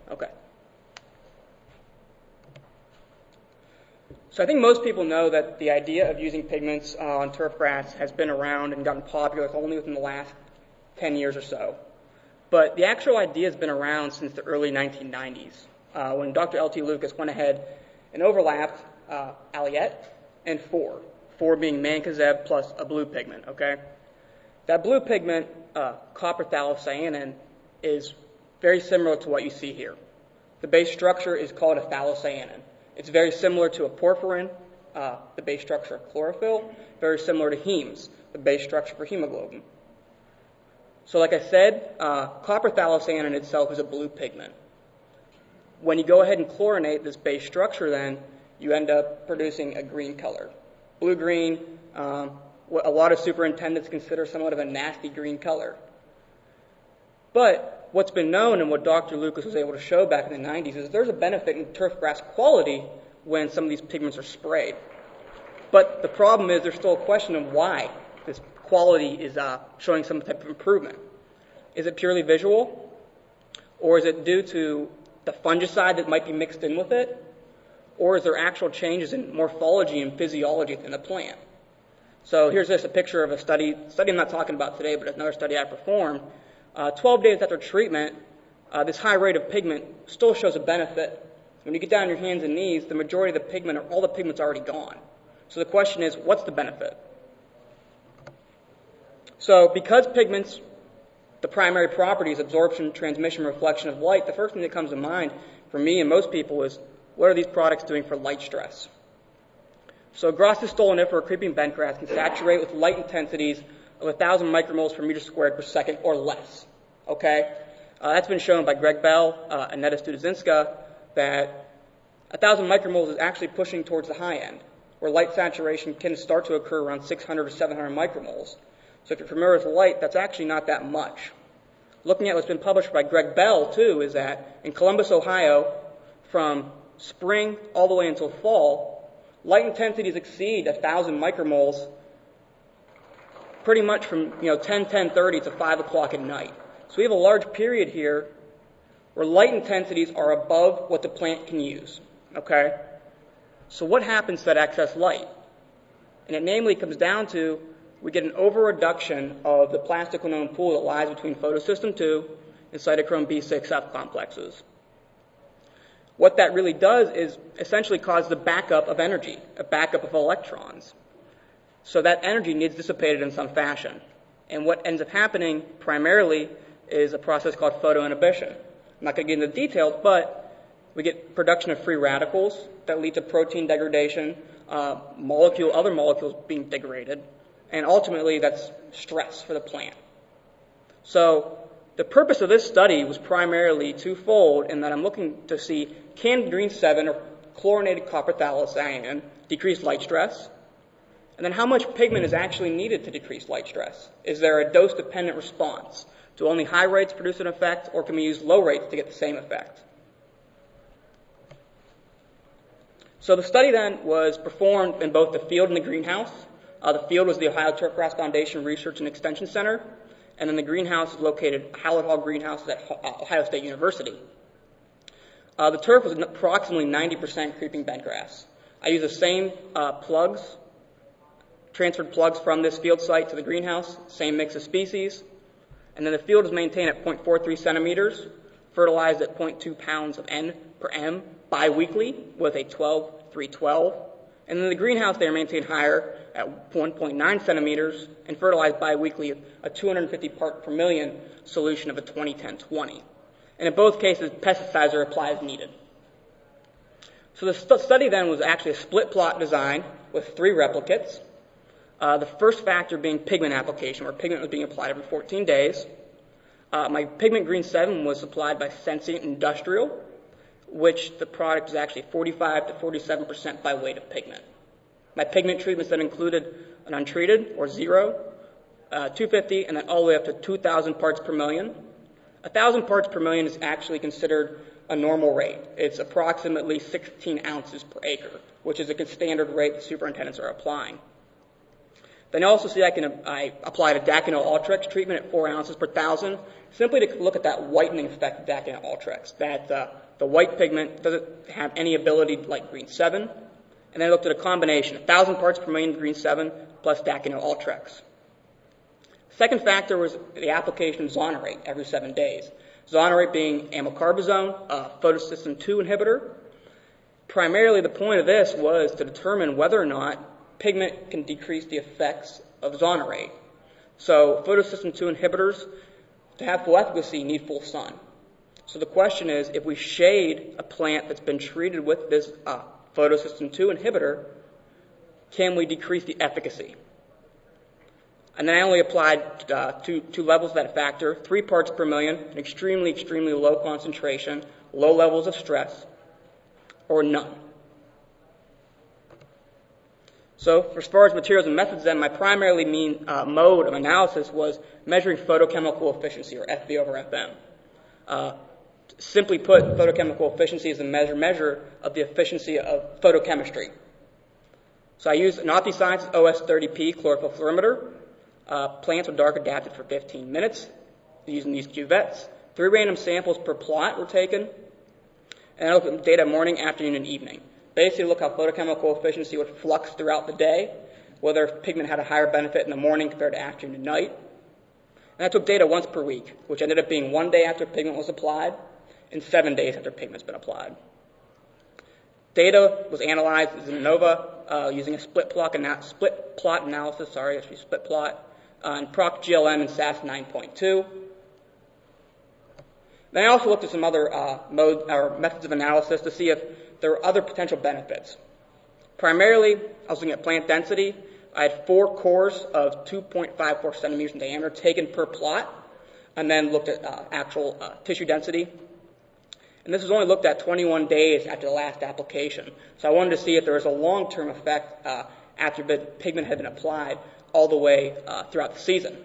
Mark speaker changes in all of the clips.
Speaker 1: Okay. So I think most people know that the idea of using pigments on turf grass has been around and gotten popular only within the last 10 years or so. But the actual idea has been around since the early 1990s, when Dr. L.T. Lucas went ahead and overlapped Alliette and 4 being mancozeb plus a blue pigment, okay? That blue pigment, copper phthalocyanin, is very similar to what you see here. The base structure is called a phthalocyanin. It's very similar to a porphyrin, the base structure of chlorophyll, very similar to hemes, the base structure for hemoglobin. So like I said, copper phthalocyanin itself is a blue pigment. When you go ahead and chlorinate this base structure, then you end up producing a green color. Blue-green, what a lot of superintendents consider somewhat of a nasty green color. But what's been known and what Dr. Lucas was able to show back in the 90s is there's a benefit in turf grass quality when some of these pigments are sprayed. But the problem is there's still a question of why this quality is showing some type of improvement. Is it purely visual? Or is it due to the fungicide that might be mixed in with it? Or is there actual changes in morphology and physiology within the plant? So here's just a picture of a study I'm not talking about today, but another study I performed. 12 days after treatment, this high rate of pigment still shows a benefit. When you get down on your hands and knees, the majority of the pigment, or all the pigment's already gone. So the question is, what's the benefit? So because pigments, the primary property is absorption, transmission, reflection of light, the first thing that comes to mind for me and most people is, what are these products doing for light stress? So Grassus stolonifera creeping bentgrass can saturate with light intensities of 1,000 micromoles per meter squared per second or less. Okay? That's been shown by Greg Bell and Neda Studzienska that 1,000 micromoles is actually pushing towards the high end, where light saturation can start to occur around 600 to 700 micromoles. So if you're familiar with light, that's actually not that much. Looking at what's been published by Greg Bell, too, is that in Columbus, Ohio, from spring all the way until fall, light intensities exceed 1,000 micromoles pretty much from 10:30 to 5 o'clock at night. So we have a large period here where light intensities are above what the plant can use. Okay? So what happens to that excess light? And it namely comes down to we get an over-reduction of the plastoquinone pool that lies between photosystem II and cytochrome B6F complexes. What that really does is essentially cause the backup of energy, a backup of electrons. So that energy needs dissipated in some fashion. And what ends up happening primarily is a process called photoinhibition. I'm not going to get into the details, but we get production of free radicals that lead to protein degradation, other molecules being degraded, and ultimately that's stress for the plant. So the purpose of this study was primarily twofold in that I'm looking to see, can green 7 or chlorinated copper phthalocyanin decrease light stress? And then how much pigment is actually needed to decrease light stress? Is there a dose-dependent response? Do only high rates produce an effect, or can we use low rates to get the same effect? So the study then was performed in both the field and the greenhouse. The field was the Ohio Turfgrass Foundation Research and Extension Center, and then the greenhouse is located at Hallett Hall Greenhouse at Ohio State University. The turf was approximately 90% creeping bentgrass. I used the same transferred plugs from this field site to the greenhouse, same mix of species, and then the field is maintained at 0.43 centimeters, fertilized at 0.2 pounds of N per M biweekly with a 12-3-12, and in the greenhouse they are maintained higher at 1.9 centimeters and fertilized biweekly a 250 part per million solution of a 20-10-20. And in both cases, pesticides are applied as needed. So the study then was actually a split plot design with 3 replicates. The first factor being pigment application, where pigment was being applied every 14 days. My pigment green 7 was supplied by Sensient Industrial, which the product is actually 45 to 47% by weight of pigment. My pigment treatments then included an untreated, or 0, 250, and then all the way up to 2,000 parts per million. 1,000 parts per million is actually considered a normal rate. It's approximately 16 ounces per acre, which is a standard rate that superintendents are applying. Then you also see I applied a Daconil Ultrex treatment at 4 ounces per thousand, simply to look at that whitening effect of Daconil Ultrex, that the white pigment doesn't have any ability like green 7. And then I looked at a combination, 1,000 parts per million green 7 plus Daconil Ultrex. Second factor was the application of Zonerate every 7 days. Zonerate being amylcarbazone, a photosystem 2 inhibitor. Primarily the point of this was to determine whether or not pigment can decrease the effects of Zonerate. So photosystem 2 inhibitors, to have full efficacy, need full sun. So the question is, if we shade a plant that's been treated with this photosystem 2 inhibitor, can we decrease the efficacy? And then I only applied two levels of that factor, 3 parts per million, an extremely, extremely low concentration, low levels of stress, or none. So as far as materials and methods then, my primarily mode of analysis was measuring photochemical efficiency, or FV over FM. Simply put, photochemical efficiency is a measure of the efficiency of photochemistry. So I used an OptiScience OS30P chlorophyll fluorimeter. Plants were dark adapted for 15 minutes using these cuvettes. 3 random samples per plot were taken. And I looked at data morning, afternoon, and evening. Basically look how photochemical efficiency would flux throughout the day, whether pigment had a higher benefit in the morning compared to afternoon and night. And I took data once per week, which ended up being 1 day after pigment was applied and 7 days after pigment's been applied. Data was analyzed in ANOVA using a split plot analysis, and PROC GLM and SAS 9.2. Then I also looked at some other methods of analysis to see if there were other potential benefits. Primarily, I was looking at plant density. I had 4 cores of 2.54 centimeters in diameter taken per plot, and then looked at actual tissue density. And this was only looked at 21 days after the last application. So I wanted to see if there was a long-term effect after the pigment had been applied all the way throughout the season.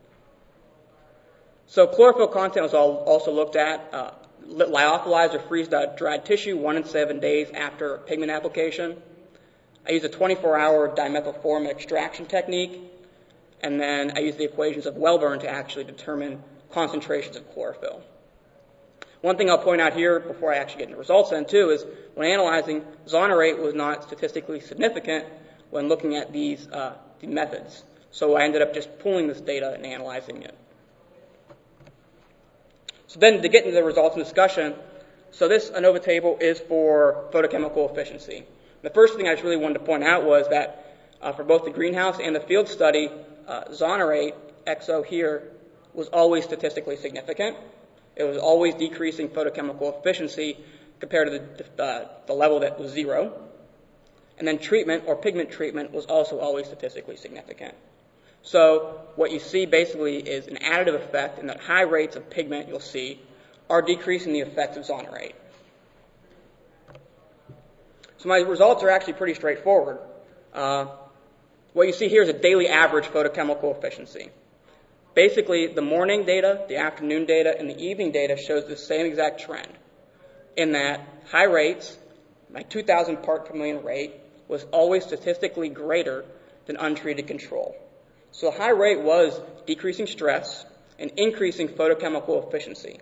Speaker 1: So chlorophyll content was also looked at. Lyophilized or freeze-dried tissue 1 and 7 days after pigment application. I used a 24-hour dimethylformate extraction technique, and then I used the equations of Wellborn to actually determine concentrations of chlorophyll. One thing I'll point out here before I actually get into results then too is when analyzing, Zonerate was not statistically significant when looking at the methods. So I ended up just pulling this data and analyzing it. So then to get into the results and discussion, so this ANOVA table is for photochemical efficiency. The first thing I just really wanted to point out was that for both the greenhouse and the field study, Zonerate, XO here, was always statistically significant. It was always decreasing photochemical efficiency compared to the level that was 0. And then treatment or pigment treatment was also always statistically significant. So what you see basically is an additive effect in that high rates of pigment you'll see are decreasing the effects of Zonerate. So my results are actually pretty straightforward. What you see here is a daily average photochemical efficiency. Basically, the morning data, the afternoon data, and the evening data shows the same exact trend in that high rates, my 2,000 part per million rate, was always statistically greater than untreated control. So the high rate was decreasing stress and increasing photochemical efficiency.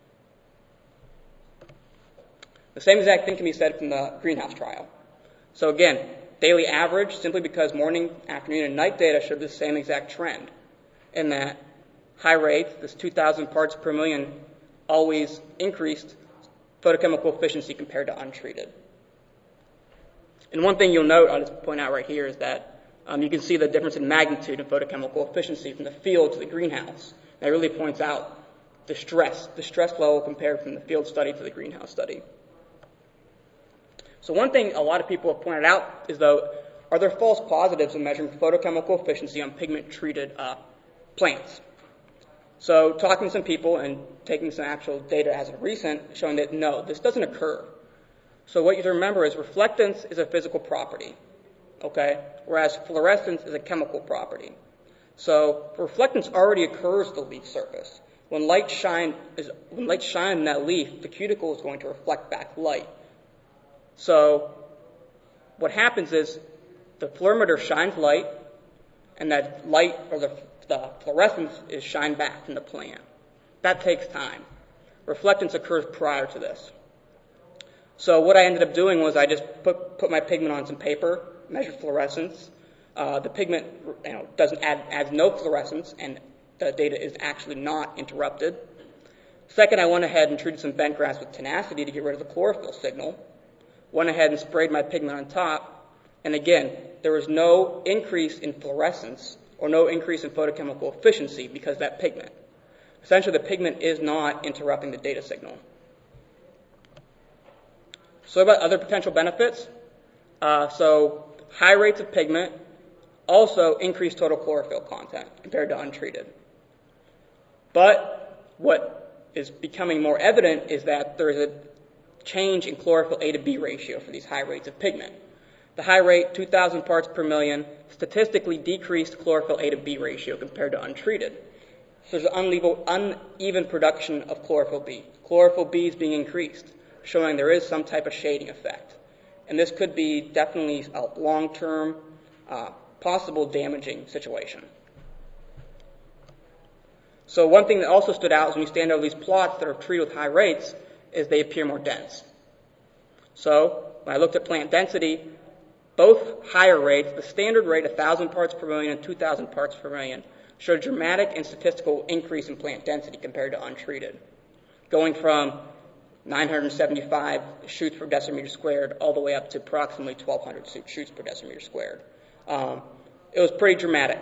Speaker 1: The same exact thing can be said from the greenhouse trial. So again, daily average, simply because morning, afternoon, and night data showed the same exact trend in that high rates, this 2,000 parts per million, always increased photochemical efficiency compared to untreated. And one thing you'll note, I'll just point out right here, is that you can see the difference in magnitude of photochemical efficiency from the field to the greenhouse. That really points out the stress level compared from the field study to the greenhouse study. So one thing a lot of people have pointed out is, though, are there false positives in measuring photochemical efficiency on pigment-treated plants? So talking to some people and taking some actual data as of recent, showing that no, this doesn't occur. So what you have to remember is reflectance is a physical property, okay, whereas fluorescence is a chemical property. So reflectance already occurs at the leaf surface. When light shines in that leaf, the cuticle is going to reflect back light. So what happens is the fluorimeter shines light, and that light or the fluorescence is shined back from the plant. That takes time. Reflectance occurs prior to this. So what I ended up doing was I just put my pigment on some paper, measured fluorescence. The pigment adds no fluorescence, and the data is actually not interrupted. Second, I went ahead and treated some bent grass with tenacity to get rid of the chlorophyll signal. Went ahead and sprayed my pigment on top, and again, there was no increase in fluorescence or no increase in photochemical efficiency because of that pigment. Essentially, the pigment is not interrupting the data signal. So about other potential benefits. So high rates of pigment also increase total chlorophyll content compared to untreated. But what is becoming more evident is that there is a change in chlorophyll A to B ratio for these high rates of pigment. The high rate, 2,000 parts per million, statistically decreased chlorophyll A to B ratio compared to untreated. So there's an uneven production of chlorophyll B. Chlorophyll B is being increased, showing there is some type of shading effect. And this could be definitely a long-term, possible damaging situation. So one thing that also stood out is when you stand over these plots that are treated with high rates is they appear more dense. So when I looked at plant density, both higher rates, the standard rate 1,000 parts per million and 2,000 parts per million, showed a dramatic and statistical increase in plant density compared to untreated, going from 975 shoots per decimeter squared all the way up to approximately 1,200 shoots per decimeter squared. It was pretty dramatic.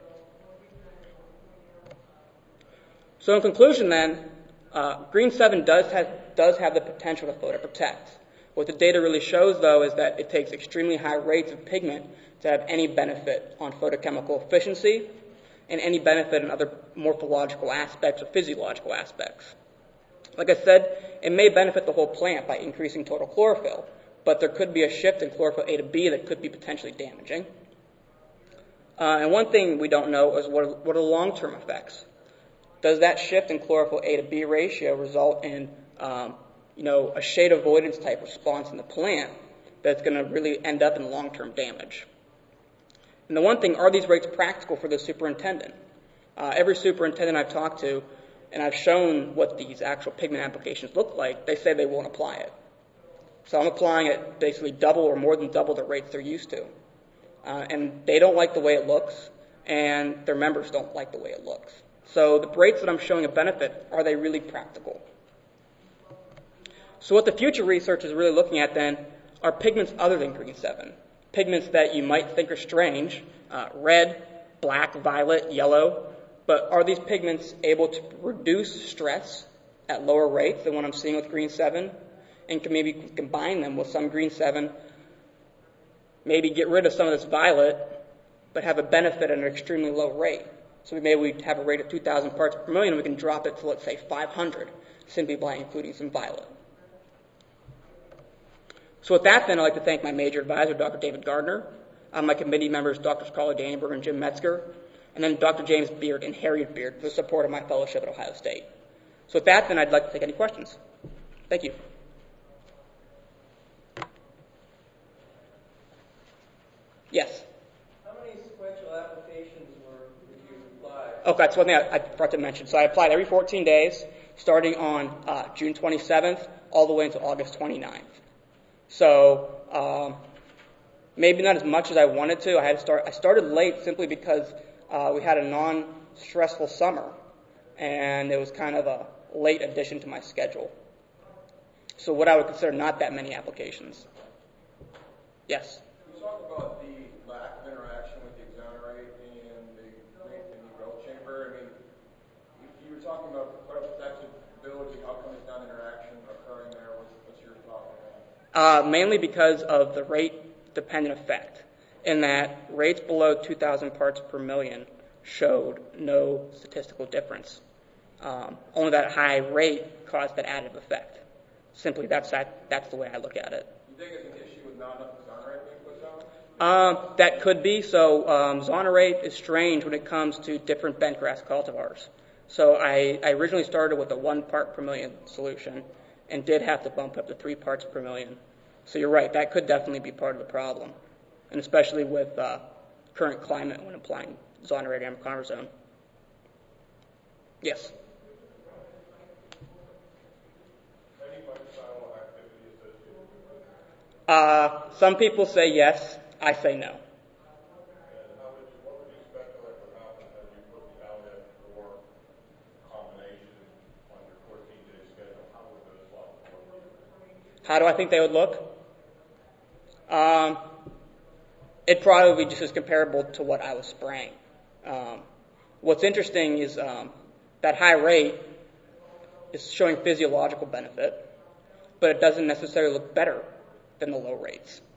Speaker 1: So in conclusion then, Green 7 does have the potential to photoprotect. What the data really shows, though, is that it takes extremely high rates of pigment to have any benefit on photochemical efficiency and any benefit in other morphological aspects or physiological aspects. Like I said, it may benefit the whole plant by increasing total chlorophyll, but there could be a shift in chlorophyll A to B that could be potentially damaging. And one thing we don't know is what are the long-term effects. Does that shift in chlorophyll A to B ratio result in a shade avoidance type response in the plant that's going to really end up in long-term damage? And the one thing, are these rates practical for the superintendent? Every superintendent I've talked to, and I've shown what these actual pigment applications look like, they say they won't apply it. So I'm applying it basically double or more than double the rates they're used to. And they don't like the way it looks, and their members don't like the way it looks. So the rates that I'm showing a benefit, are they really practical? So what the future research is really looking at then are pigments other than Green 7. Pigments that you might think are strange, red, black, violet, yellow, but are these pigments able to reduce stress at lower rates than what I'm seeing with Green 7? And can maybe combine them with some Green 7, maybe get rid of some of this violet, but have a benefit at an extremely low rate. So maybe we have a rate of 2,000 parts per million, and we can drop it to, let's say, 500, simply by including some violet. So with that, then, I'd like to thank my major advisor, Dr. David Gardner, my committee members, Dr. Scarlett Danielberg and Jim Metzger, and then Dr. James Beard and Harriet Beard for the support of my fellowship at Ohio State. So with that, then, I'd like to take any questions. Thank you. Yes?
Speaker 2: How many sequential applications did you apply?
Speaker 1: Okay, that's one thing I forgot to mention. So I applied every 14 days, starting on June 27th, all the way until August 29th. So maybe not as much as I wanted to. I started late simply because we had a non-stressful summer, and it was kind of a late addition to my schedule. So what I would consider not that many applications. Yes?
Speaker 3: Can you talk about the lack of interaction with the exonerate and the growth chamber? I mean, you were talking about photoprotectability. How come there's not interaction occurring there? What's your thought on that?
Speaker 1: Mainly because of the rate-dependent effect, in that rates below 2,000 parts per million showed no statistical difference. Only that high rate caused that additive effect. Simply, that's the way I look at it.
Speaker 3: You think it's an issue with not enough exonerate being put down?
Speaker 1: That could be. So exonerate is strange when it comes to different bentgrass cultivars. So I originally started with a 1 part per million solution and did have to bump up to 3 parts per million. So you're right, that could definitely be part of the problem, and especially with current climate when applying zone radium conversome. Yes.
Speaker 4: Any lifestyle activity associated with it?
Speaker 1: Some people say yes. I say no.
Speaker 4: And what would you speculate would happen as you put the outlet for combination on your 14-day schedule? How would those slots look?
Speaker 1: How do I think they would look? It'd probably be just as comparable to what I was spraying. What's interesting is that high rate is showing physiological benefit, but it doesn't necessarily look better than the low rates.